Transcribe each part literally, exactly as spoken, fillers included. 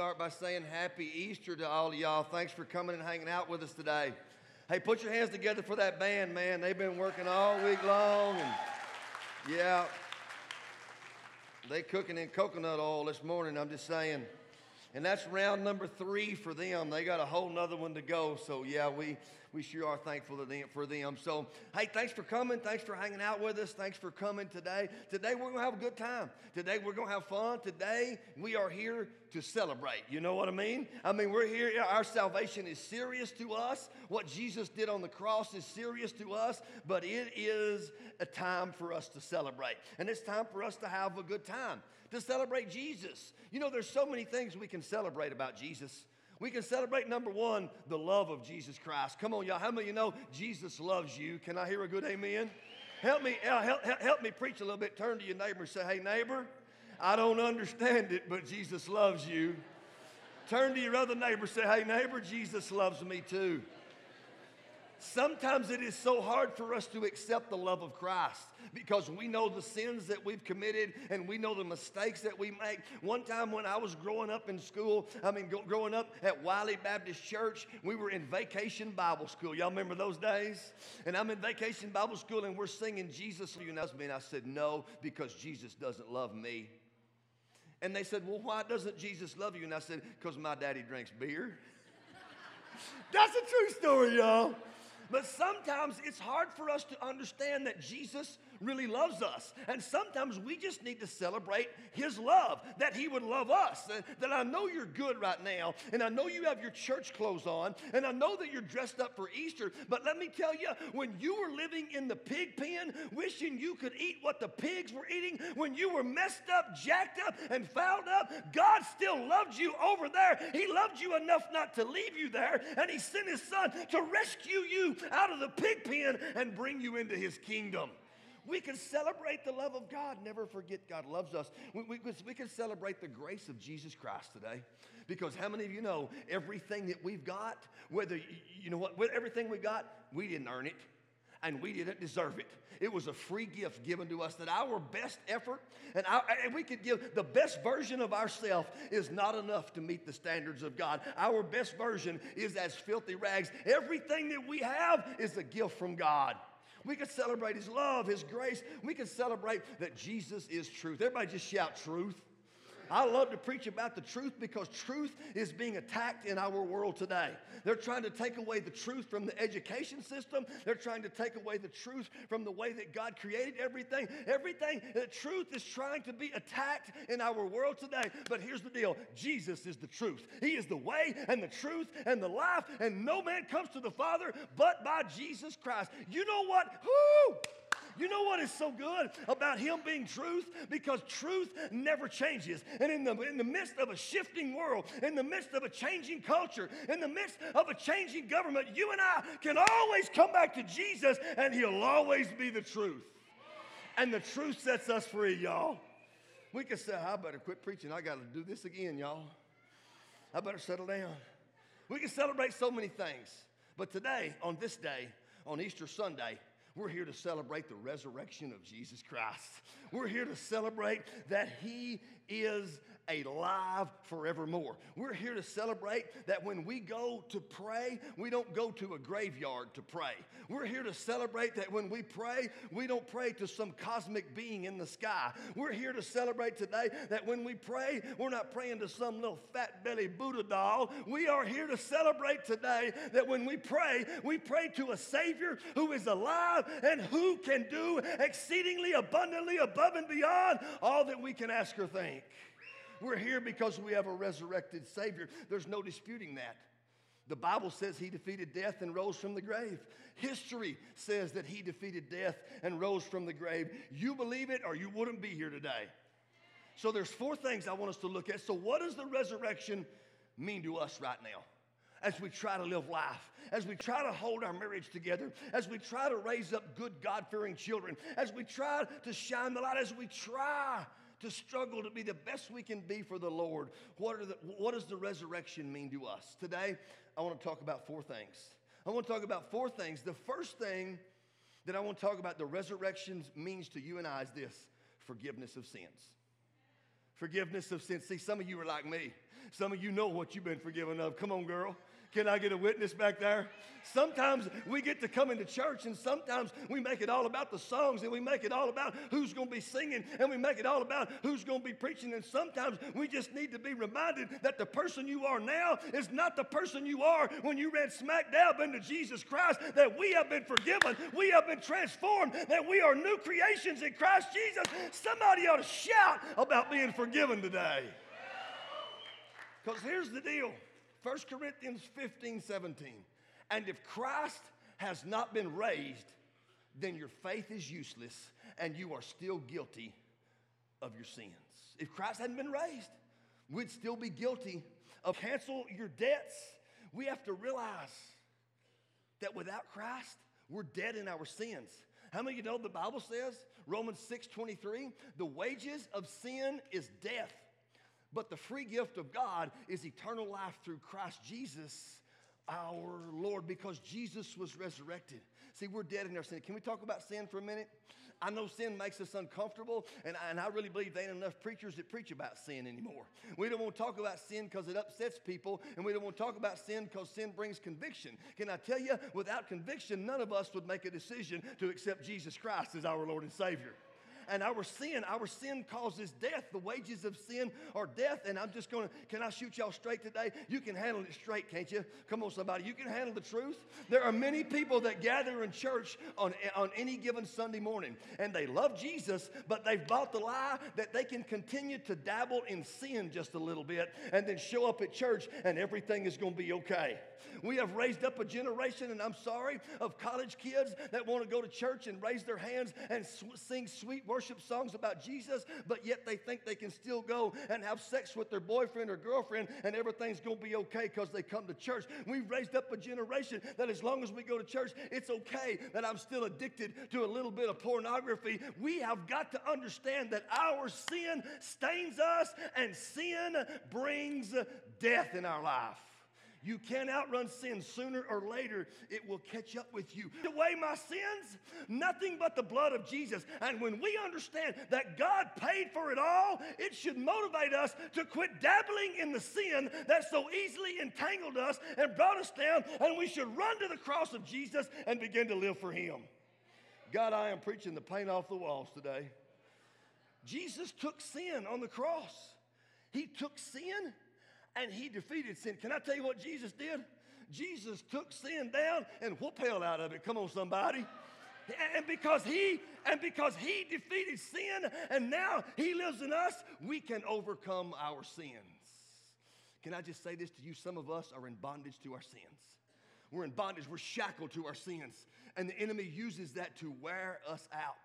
start by saying Happy Easter to all of y'all. Thanks for coming and hanging out with us today. Hey, put your hands together for that band, man. They've been working all week long, and yeah, they cooking in coconut oil this morning, I'm just saying. And that's round number three for them. They got a whole nother one to go. So, yeah, we, we sure are thankful to them, for them. So, hey, thanks for coming. Thanks for hanging out with us. Thanks for coming today. Today, we're going to have a good time. Today, we're going to have fun. Today, we are here to celebrate. You know what I mean? I mean, we're here. Our salvation is serious to us. What Jesus did on the cross is serious to us. But it is a time for us to celebrate. And it's time for us to have a good time, to celebrate Jesus. You know, there's so many things we can celebrate about Jesus. We can celebrate, number one, the love of Jesus Christ. Come on, y'all. How many of you know Jesus loves you? Can I hear a good amen? Help me, uh, help, help me preach a little bit. Turn to your neighbor and say, hey, neighbor, I don't understand it, but Jesus loves you. Turn to your other neighbor and say, hey, neighbor, Jesus loves me too. Sometimes it is so hard for us to accept the love of Christ because we know the sins that we've committed and we know the mistakes that we make. One time when I was growing up in school, I mean, go, growing up at Wiley Baptist Church, we were in vacation Bible school. Y'all remember those days? And I'm in vacation Bible school and we're singing Jesus loves me. And I said, no, because Jesus doesn't love me. And they said, well, why doesn't Jesus love you? And I said, because my daddy drinks beer. That's a true story, y'all. But sometimes it's hard for us to understand that Jesus really loves us. And sometimes we just need to celebrate his love, that he would love us. And that I know you're good right now, and I know you have your church clothes on, and I know that you're dressed up for Easter. But let me tell you, when you were living in the pig pen, wishing you could eat what the pigs were eating, when you were messed up, jacked up, and fouled up, God still loved you over there. He loved you enough not to leave you there, and he sent his son to rescue you out of the pig pen and bring you into his kingdom. We can celebrate the love of God. Never forget God loves us. We, we, we can celebrate the grace of Jesus Christ today. Because how many of you know everything that we've got, whether, you know what, everything we got, we didn't earn it. And we didn't deserve it. It was a free gift given to us that our best effort, and, our, and we could give the best version of ourselves is not enough to meet the standards of God. Our best version is as filthy rags. Everything that we have is a gift from God. We can celebrate his love, his grace. We can celebrate that Jesus is truth. Everybody just shout truth. I love to preach about the truth because truth is being attacked in our world today. They're trying to take away the truth from the education system. They're trying to take away the truth from the way that God created everything. Everything, the truth is trying to be attacked in our world today. But here's the deal. Jesus is the truth. He is the way and the truth and the life, and no man comes to the Father but by Jesus Christ. You know what? Woo! You know what is so good about him being truth? Because truth never changes. And in the, in the midst of a shifting world, in the midst of a changing culture, in the midst of a changing government, you and I can always come back to Jesus, and he'll always be the truth. And the truth sets us free, y'all. We can say, I better quit preaching. I got to do this again, y'all. I better settle down. We can celebrate so many things. But today, on this day, on Easter Sunday, we're here to celebrate the resurrection of Jesus Christ. We're here to celebrate that he is alive forevermore. We're here to celebrate that when we go to pray, we don't go to a graveyard to pray. We're here to celebrate that when we pray, we don't pray to some cosmic being in the sky. We're here to celebrate today that when we pray, we're not praying to some little fat belly Buddha doll. We are here to celebrate today that when we pray, we pray to a Savior who is alive and who can do exceedingly abundantly above and beyond all that we can ask or think. We're here because we have a resurrected Savior. There's no disputing that. The Bible says he defeated death and rose from the grave. History says that he defeated death and rose from the grave. You believe it or you wouldn't be here today. So there's four things I want us to look at. So what does the resurrection mean to us right now? As we try to live life, as we try to hold our marriage together, as we try to raise up good God-fearing children, as we try to shine the light, as we try to struggle to be the best we can be for the Lord. What, are the, what does the resurrection mean to us? Today, I want to talk about four things. I want to talk about four things. The first thing that I want to talk about the resurrection means to you and I is this: forgiveness of sins. Forgiveness of sin. See, some of you are like me. Some of you know what you've been forgiven of. Come on, girl. Can I get a witness back there? Sometimes we get to come into church, and sometimes we make it all about the songs, and we make it all about who's going to be singing, and we make it all about who's going to be preaching. And sometimes we just need to be reminded that the person you are now is not the person you are when you ran smack dab into Jesus Christ, that we have been forgiven, we have been transformed, that we are new creations in Christ Jesus. Somebody ought to shout about being forgiven today. Because here's the deal. First Corinthians fifteen, seventeen. And if Christ has not been raised, then your faith is useless and you are still guilty of your sins. If Christ hadn't been raised, we'd still be guilty of cancel your debts. We have to realize that without Christ, we're dead in our sins. How many of you know the Bible says, Romans six twenty-three, the wages of sin is death, but the free gift of God is eternal life through Christ Jesus, our Lord, because Jesus was resurrected. See, we're dead in our sin. Can we talk about sin for a minute? I know sin makes us uncomfortable, and I, and I really believe there ain't enough preachers that preach about sin anymore. We don't want to talk about sin because it upsets people, and we don't want to talk about sin because sin brings conviction. Can I tell you, without conviction, none of us would make a decision to accept Jesus Christ as our Lord and Savior. And our sin, our sin causes death. The wages of sin are death. And I'm just going to, can I shoot y'all straight today? You can handle it straight, can't you? Come on, somebody. You can handle the truth. There are many people that gather in church on, on any given Sunday morning. And they love Jesus, but they've bought the lie that they can continue to dabble in sin just a little bit and then show up at church and everything is going to be okay. We have raised up a generation, and I'm sorry, of college kids that want to go to church and raise their hands and sw- sing sweet worship songs about Jesus, but yet they think they can still go and have sex with their boyfriend or girlfriend and everything's going to be okay because they come to church. We've raised up a generation that as long as we go to church, it's okay that I'm still addicted to a little bit of pornography. We have got to understand that our sin stains us and sin brings death in our life. You can't outrun sin. Sooner or later, it will catch up with you. Away my sins, nothing but the blood of Jesus. And when we understand that God paid for it all, it should motivate us to quit dabbling in the sin that so easily entangled us and brought us down, and we should run to the cross of Jesus and begin to live for Him. God, I am preaching the paint off the walls today. Jesus took sin on the cross. He took sin and He defeated sin. Can I tell you what Jesus did? Jesus took sin down and whoop hell out of it. Come on, somebody. And because he and because he defeated sin and now He lives in us, we can overcome our sins. Can I just say this to you? Some of us are in bondage to our sins. We're in bondage. We're shackled to our sins. And the enemy uses that to wear us out.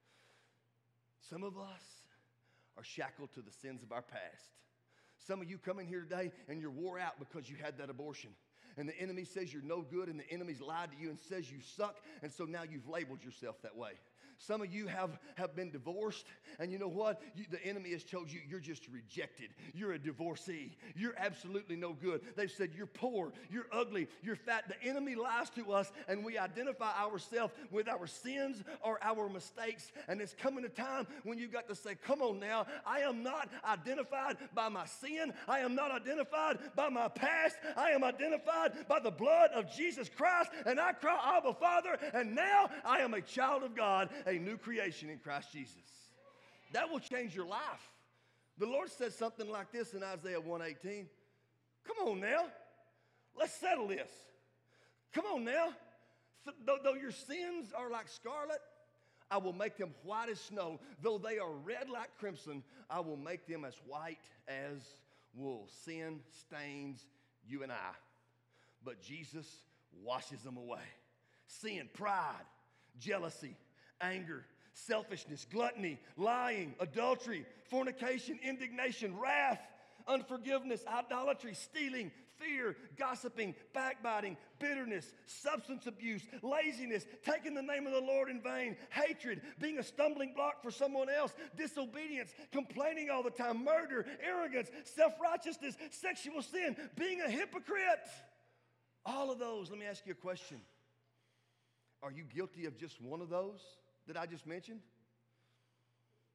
Some of us are shackled to the sins of our past. Some of you come in here today and you're wore out because you had that abortion. And the enemy says you're no good, and the enemy's lied to you and says you suck, and so now you've labeled yourself that way. Some of you have, have been divorced, and you know what? You, the enemy has told you you're just rejected. You're a divorcee. You're absolutely no good. They've said you're poor, you're ugly, you're fat. The enemy lies to us, and we identify ourselves with our sins or our mistakes. And it's coming a time when you've got to say, come on now, I am not identified by my sin. I am not identified by my past. I am identified by the blood of Jesus Christ, and I cry, Abba, Father, and now I am a child of God, a new creation in Christ Jesus. That will change your life. The Lord says something like this in Isaiah one eighteen. Come on now. Let's settle this. Come on now. Though, though your sins are like scarlet, I will make them white as snow. Though they are red like crimson, I will make them as white as wool. Sin stains you and I, but Jesus washes them away. Sin, pride, jealousy, anger, selfishness, gluttony, lying, adultery, fornication, indignation, wrath, unforgiveness, idolatry, stealing, fear, gossiping, backbiting, bitterness, substance abuse, laziness, taking the name of the Lord in vain, hatred, being a stumbling block for someone else, disobedience, complaining all the time, murder, arrogance, self-righteousness, sexual sin, being a hypocrite. All of those, let me ask you a question. Are you guilty of just one of those that I just mentioned?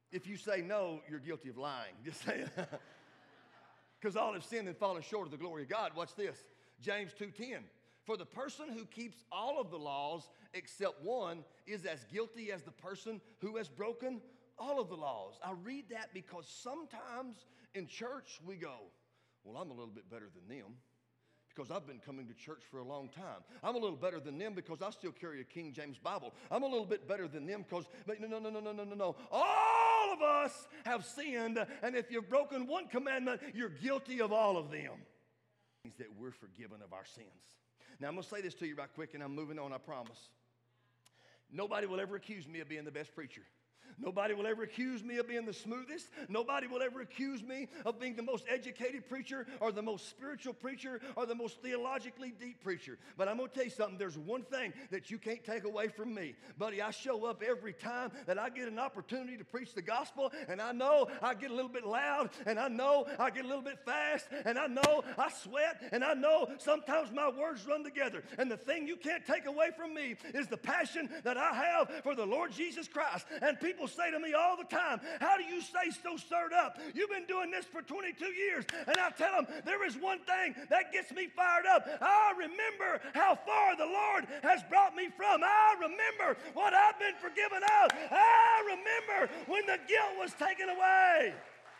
If you say no, you're guilty of lying. Just say it. Because all have sinned and fallen short of the glory of God. Watch this. James two ten. For the person who keeps all of the laws except one is as guilty as the person who has broken all of the laws. I read that because sometimes in church we go, well, I'm a little bit better than them because I've been coming to church for a long time. I'm a little better than them because I still carry a King James Bible. I'm a little bit better than them because, no, no, no, no, no, no, no, no. All of us have sinned, and if you've broken one commandment, you're guilty of all of them. It means that we're forgiven of our sins. Now, I'm going to say this to you right quick, and I'm moving on, I promise. Nobody will ever accuse me of being the best preacher. Nobody will ever accuse me of being the smoothest. Nobody will ever accuse me of being the most educated preacher or the most spiritual preacher or the most theologically deep preacher. But I'm going to tell you something. There's one thing that you can't take away from me. Buddy, I show up every time that I get an opportunity to preach the gospel, and I know I get a little bit loud, and I know I get a little bit fast, and I know I sweat, and I know sometimes my words run together. And the thing you can't take away from me is the passion that I have for the Lord Jesus Christ. And people say to me all the time, how do you stay so stirred up? You've been doing this for twenty-two years. And I tell them, there is one thing that gets me fired up. I remember how far the Lord has brought me from. I remember what I've been forgiven of. I remember when the guilt was taken away.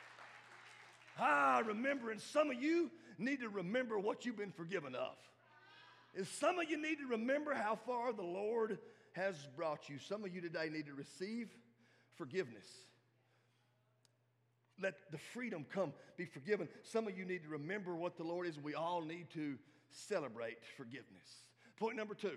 I remember, and some of you need to remember what you've been forgiven of. And some of you need to remember how far the Lord has brought you. Some of you today need to receive forgiveness. Let the freedom come, be forgiven. Some of you need to remember what the Lord is. We all need to celebrate forgiveness. Point number two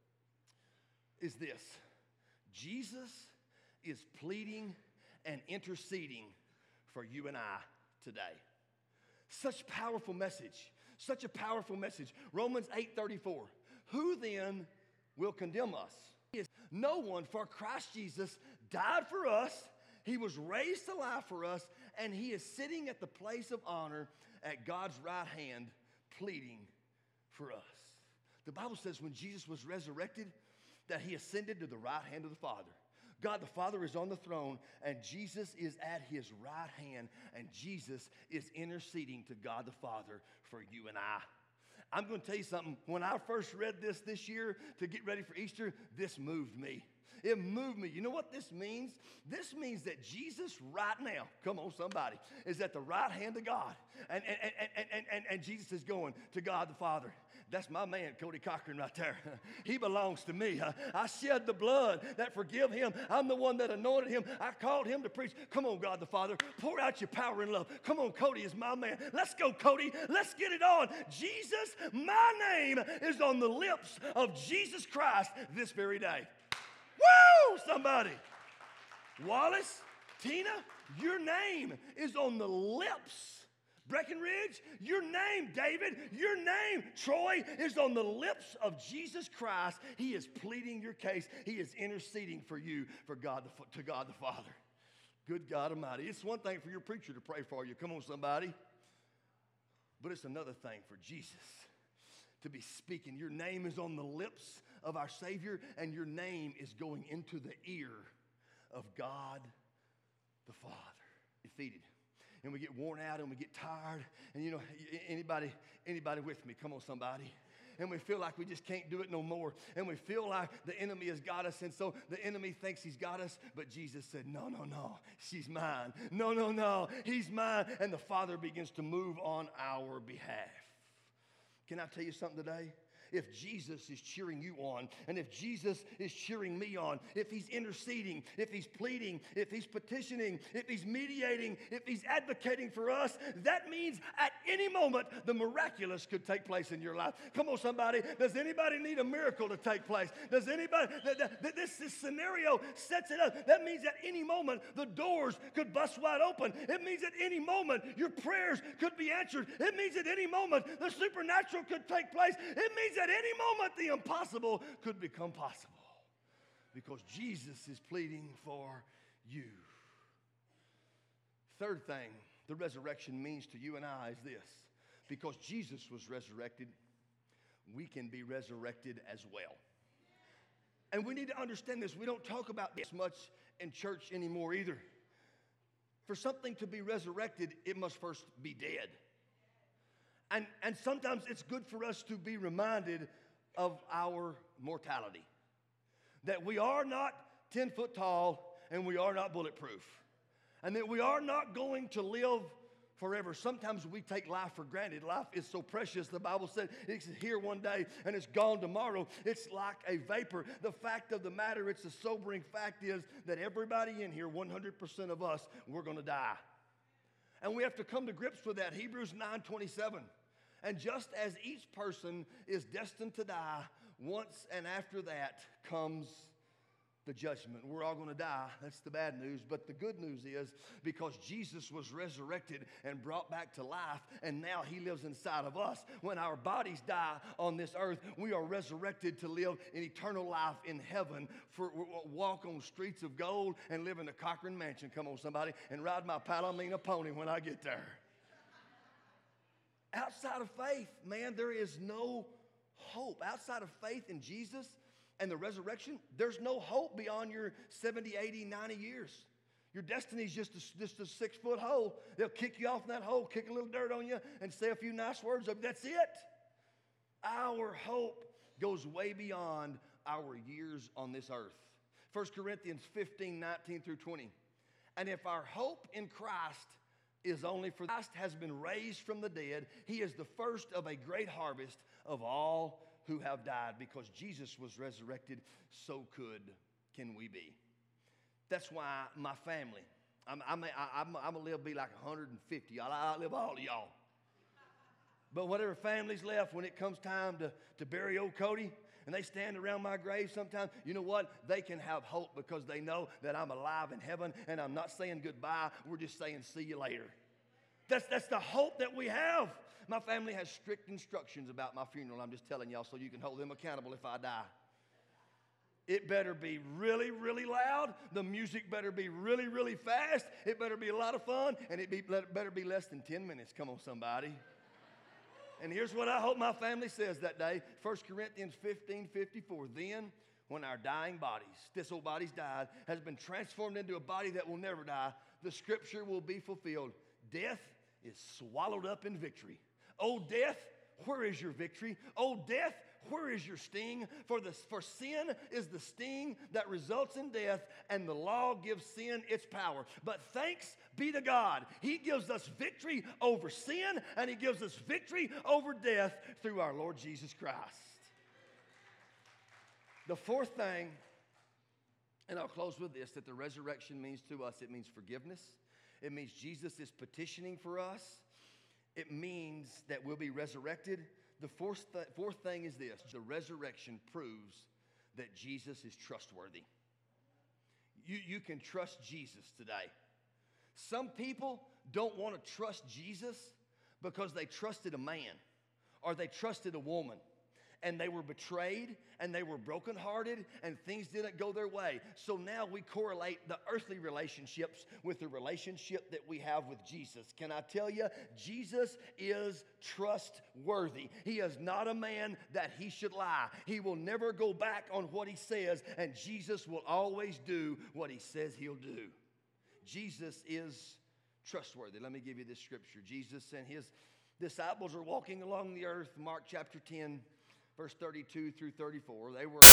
is this. Jesus is pleading and interceding for you and I today. Such powerful message. Such a powerful message. Romans eight thirty-four. Who then will condemn us? No one, for Christ Jesus died for us. He was raised to life for us, and he is sitting at the place of honor at God's right hand, pleading for us. The Bible says when Jesus was resurrected, that he ascended to the right hand of the Father. God the Father is on the throne, and Jesus is at his right hand, and Jesus is interceding to God the Father for you and I. I'm going to tell you something. When I first read this this year to get ready for Easter, this moved me. It moved me. You know what this means? This means that Jesus right now, come on somebody, is at the right hand of God. And, and, and, and, and, and Jesus is going to God the Father. That's my man, Cody Cochran, right there. He belongs to me. I shed the blood that forgive him. I'm the one that anointed him. I called him to preach. Come on, God the Father. Pour out your power and love. Come on, Cody is my man. Let's go, Cody. Let's get it on. Jesus, my name is on the lips of Jesus Christ this very day. Woo! Somebody. Wallace, Tina, your name is on the lips. Breckenridge, your name, David, your name, Troy, is on the lips of Jesus Christ. He is pleading your case. He is interceding for you, for God, to God the Father. Good God Almighty. It's one thing for your preacher to pray for you. Come on, somebody. But it's another thing for Jesus to be speaking. Your name is on the lips of our Savior, and your name is going into the ear of God the Father. Defeated. And we get worn out and we get tired. And you know, anybody, anybody with me? Come on, somebody. And we feel like we just can't do it no more. And we feel like the enemy has got us. And so the enemy thinks he's got us. But Jesus said, no, no, no, she's mine. No, no, no, he's mine. And the Father begins to move on our behalf. Can I tell you something today? If Jesus is cheering you on, and if Jesus is cheering me on, if he's interceding, if he's pleading, if he's petitioning, if he's mediating, if he's advocating for us, that means at any moment the miraculous could take place in your life. Come on, somebody. Does anybody need a miracle to take place? Does anybody, th- th- this, this scenario sets it up. That means at any moment the doors could bust wide open. It means at any moment your prayers could be answered. It means at any moment the supernatural could take place. It means at any moment the impossible could become possible because Jesus is pleading for you. Third thing the resurrection means to you and I is this. Because Jesus was resurrected, we can be resurrected as well. And we need to understand this. We don't talk about this much in church anymore either. For something to be resurrected, it must first be dead. And, and sometimes it's good for us to be reminded of our mortality. That we are not ten foot tall and we are not bulletproof. And that we are not going to live forever. Sometimes we take life for granted. Life is so precious. The Bible said it's here one day and it's gone tomorrow. It's like a vapor. The fact of the matter, it's a sobering fact is that everybody in here, one hundred percent of us, we're going to die. And we have to come to grips with that. Hebrews nine twenty-seven. And just as each person is destined to die, once and after that comes the judgment. We're all going to die. That's the bad news. But the good news is because Jesus was resurrected and brought back to life, and now he lives inside of us. When our bodies die on this earth, we are resurrected to live in eternal life in heaven, for walk on streets of gold and live in a Cochran mansion. Come on, somebody, and ride my Palomino pony when I get there. Outside of faith, man, there is no hope. Outside of faith in Jesus and the resurrection, there's no hope beyond your seventy, eighty, ninety years. Your destiny is just a, just a six-foot hole. They'll kick you off in that hole, kick a little dirt on you, and say a few nice words. That's it. Our hope goes way beyond our years on this earth. First Corinthians fifteen, nineteen through twenty. And if our hope in Christ is only for Christ has been raised from the dead, he is the first of a great harvest of all who have died. Because Jesus was resurrected, so could can we be. That's why my family, I'm, I'm, I'm, I'm going to live be like one hundred fifty. I outlive all of y'all. But whatever family's left, when it comes time to, to bury old Cody, and they stand around my grave sometimes, you know what? They can have hope because they know that I'm alive in heaven and I'm not saying goodbye. We're just saying see you later. That's, that's the hope that we have. My family has strict instructions about my funeral. I'm just telling y'all so you can hold them accountable if I die. It better be really, really loud. The music better be really, really fast. It better be a lot of fun. And it be, better be less than ten minutes. Come on, somebody. And here's what I hope my family says that day. First Corinthians fifteen fifty-four. Then, when our dying bodies, this old body's died, has been transformed into a body that will never die, the scripture will be fulfilled. Death is swallowed up in victory. Oh, death, where is your victory? Oh, death, where is your sting? For, the, for sin is the sting that results in death, and the law gives sin its power. But thanks be to God, he gives us victory over sin, and he gives us victory over death through our Lord Jesus Christ. The fourth thing, and I'll close with this, that the resurrection means to us, it means forgiveness. It means Jesus is petitioning for us. It means that we'll be resurrected. The fourth, th- fourth thing is this. The resurrection proves that Jesus is trustworthy. You, you can trust Jesus today. Some people don't want to trust Jesus because they trusted a man or they trusted a woman. And they were betrayed, and they were brokenhearted, and things didn't go their way. So now we correlate the earthly relationships with the relationship that we have with Jesus. Can I tell you, Jesus is trustworthy. He is not a man that he should lie. He will never go back on what he says, and Jesus will always do what he says he'll do. Jesus is trustworthy. Let me give you this scripture. Jesus and his disciples are walking along the earth, Mark chapter ten. Verse thirty-two through thirty-four, they were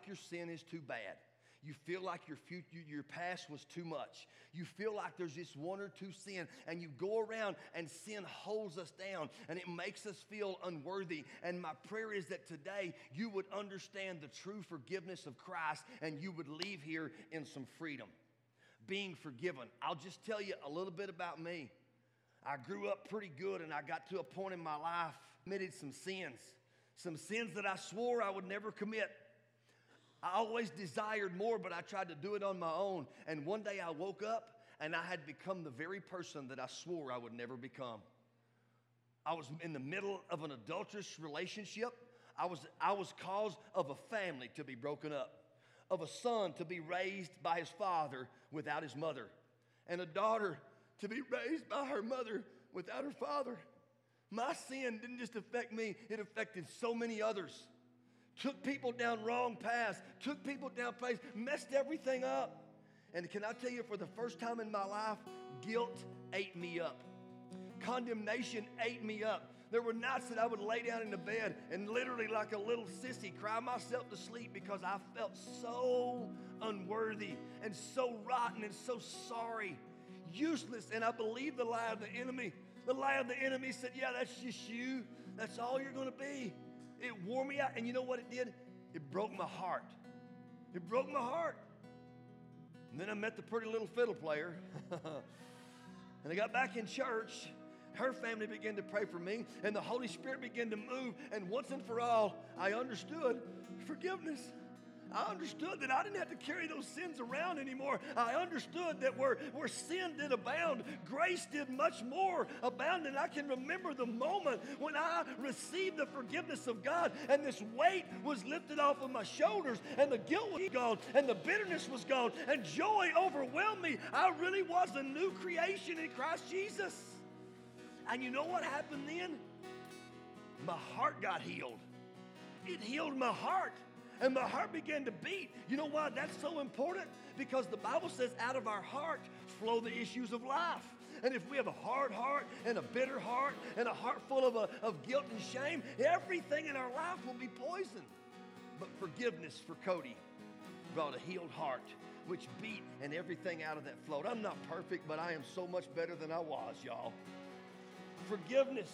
your sin is too bad. You feel like your future, your past was too much. You feel like there's just one or two sin, and you go around and sin holds us down, and it makes us feel unworthy. And my prayer is that today you would understand the true forgiveness of Christ, and you would leave here in some freedom, being forgiven. I'll just tell you a little bit about me. I grew up pretty good, and I got to a point in my life, committed some sins, some sins that I swore I would never commit. I always desired more, but I tried to do it on my own. And one day I woke up and I had become the very person that I swore I would never become. I was in the middle of an adulterous relationship. I was, I was cause of a family to be broken up, of a son to be raised by his father without his mother, and a daughter to be raised by her mother without her father. My sin didn't just affect me, it affected so many others. Took people down wrong paths, took people down places, messed everything up. And can I tell you, for the first time in my life, guilt ate me up. Condemnation ate me up. There were nights that I would lay down in the bed and literally like a little sissy cry myself to sleep because I felt so unworthy and so rotten and so sorry, useless. And I believed the lie of the enemy. The lie of the enemy said, yeah, that's just you. That's all you're going to be. It wore me out, and you know what it did? It broke my heart. It broke my heart. And then I met the pretty little fiddle player, and I got back in church. Her family began to pray for me, and the Holy Spirit began to move, and once and for all, I understood forgiveness. I understood that I didn't have to carry those sins around anymore. I understood that where, where sin did abound, grace did much more abound. And I can remember the moment when I received the forgiveness of God, and this weight was lifted off of my shoulders, and the guilt was gone, and the bitterness was gone, and joy overwhelmed me. I really was a new creation in Christ Jesus. And you know what happened then? My heart got healed. It healed my heart. And my heart began to beat. You know why that's so important? Because the Bible says out of our heart flow the issues of life. And if we have a hard heart and a bitter heart and a heart full of, a, of guilt and shame, everything in our life will be poisoned. But forgiveness for Cody brought a healed heart, which beat and everything out of that flowed. I'm not perfect, but I am so much better than I was, y'all. Forgiveness.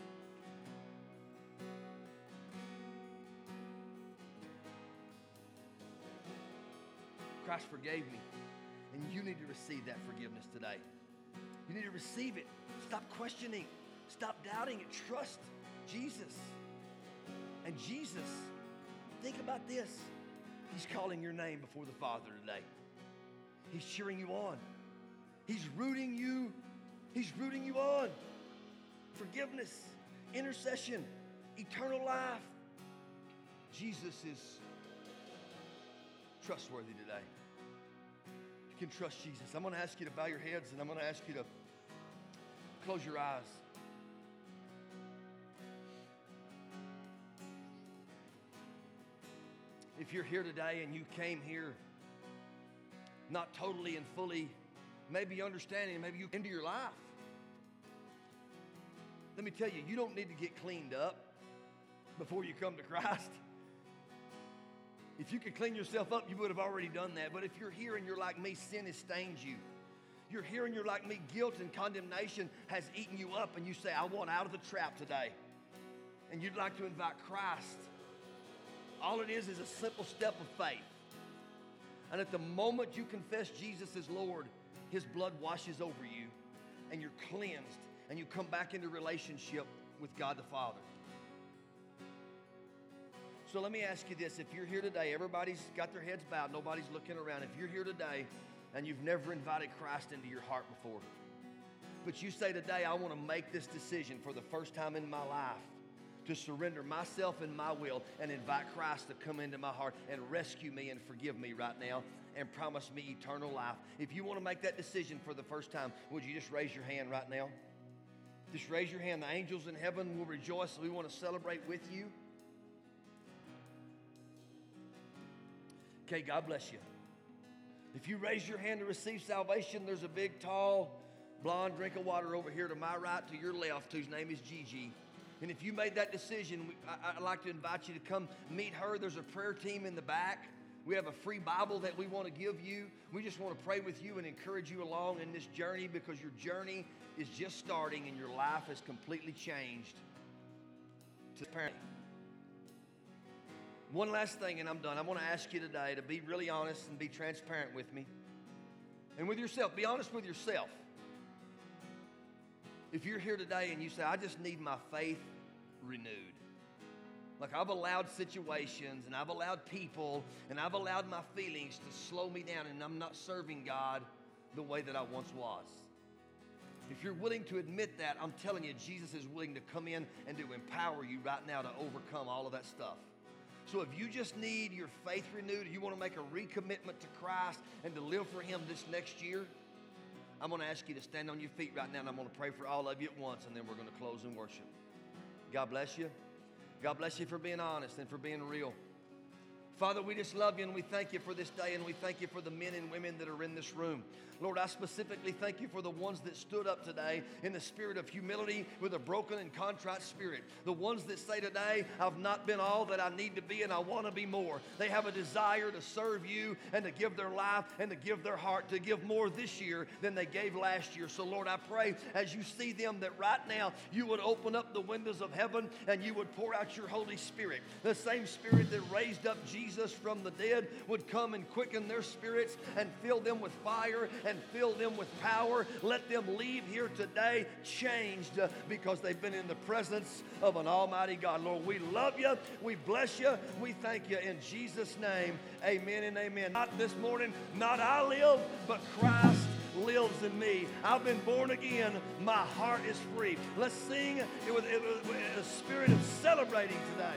Christ forgave me, and you need to receive that forgiveness today. You need to receive it. Stop questioning. Stop doubting it. Trust Jesus. And Jesus, think about this. He's calling your name before the Father today. He's cheering you on. He's rooting you. He's rooting you on. Forgiveness, intercession, eternal life. Jesus is trustworthy today. You can trust Jesus. I'm going to ask you to bow your heads, and I'm going to ask you to close your eyes. If you're here today and you came here not totally and fully, maybe understanding, maybe you into your life, let me tell you, you don't need to get cleaned up before you come to Christ. If you could clean yourself up, you would have already done that. But if you're here and you're like me, sin has stained you. You're here and you're like me, guilt and condemnation has eaten you up, and you say, I want out of the trap today. And you'd like to invite Christ. All it is is a simple step of faith. And at the moment you confess Jesus as Lord, His blood washes over you, and you're cleansed, and you come back into relationship with God the Father. So let me ask you this. If you're here today, everybody's got their heads bowed, nobody's looking around. If you're here today and you've never invited Christ into your heart before, but you say today, I want to make this decision for the first time in my life to surrender myself and my will and invite Christ to come into my heart and rescue me and forgive me right now and promise me eternal life. If you want to make that decision for the first time, would you just raise your hand right now? Just raise your hand. The angels in heaven will rejoice. We want to celebrate with you. Okay, God bless you. If you raise your hand to receive salvation, there's a big, tall, blonde drink of water over here to my right, to your left, whose name is Gigi. And if you made that decision, I, I'd like to invite you to come meet her. There's a prayer team in the back. We have a free Bible that we want to give you. We just want to pray with you and encourage you along in this journey, because your journey is just starting and your life has completely changed to parenting. One last thing and I'm done. I want to ask you today to be really honest and be transparent with me and with yourself. Be honest with yourself. If you're here today and you say, I just need my faith renewed. Like, I've allowed situations and I've allowed people and I've allowed my feelings to slow me down, and I'm not serving God the way that I once was. If you're willing to admit that, I'm telling you, Jesus is willing to come in and to empower you right now to overcome all of that stuff. So if you just need your faith renewed, you want to make a recommitment to Christ and to live for Him this next year, I'm going to ask you to stand on your feet right now, and I'm going to pray for all of you at once, and then we're going to close in worship. God bless you. God bless you for being honest and for being real. Father, we just love you and we thank you for this day, and we thank you for the men and women that are in this room. Lord, I specifically thank you for the ones that stood up today in the spirit of humility with a broken and contrite spirit. The ones that say today, I've not been all that I need to be and I want to be more. They have a desire to serve you and to give their life and to give their heart, to give more this year than they gave last year. So Lord, I pray as you see them that right now you would open up the windows of heaven and you would pour out your Holy Spirit. The same Spirit that raised up Jesus from the dead would come and quicken their spirits and fill them with fire and fill them with power. Let them leave here today changed uh, because they've been in the presence of an almighty God. Lord, we love you. We bless you. We thank you in Jesus' name. Amen and amen. Not this morning, not I live, but Christ lives in me. I've been born again. My heart is free. Let's sing with a spirit of celebrating today.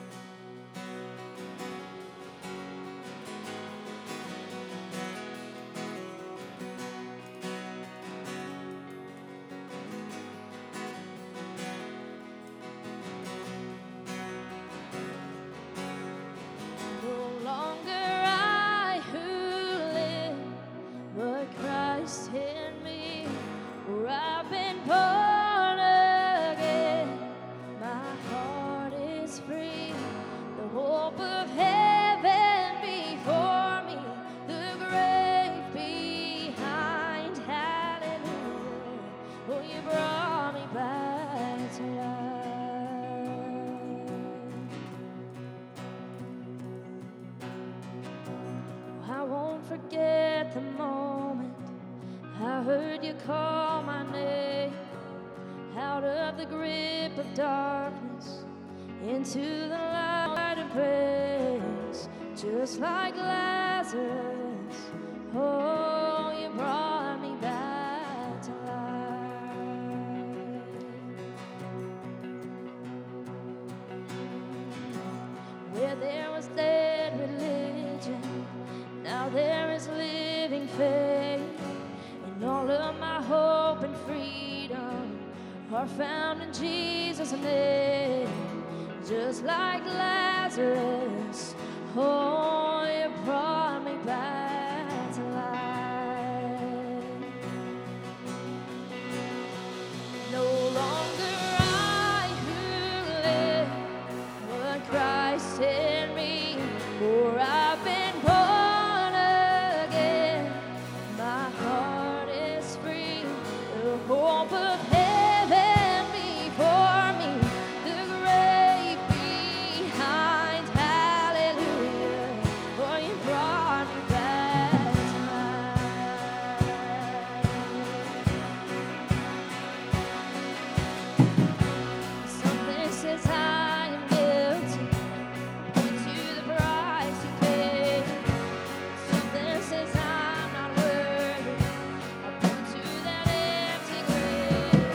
Forget the moment I heard you call my name out of the grip of darkness into the light of grace. Just like Lazarus, oh, you brought me back to life. Where there was dead religion, now there is living faith, and all of my hope and freedom are found in Jesus' name. Just like Lazarus, oh,